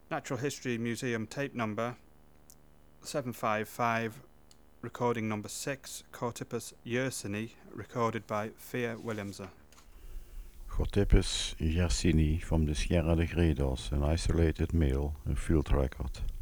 Natural History Museum tape number 755, recording number 6, Chortipus yersini, recorded by Thea Williamser. Chortipus yersini from the Sierra de Gredos, an isolated male, a field record.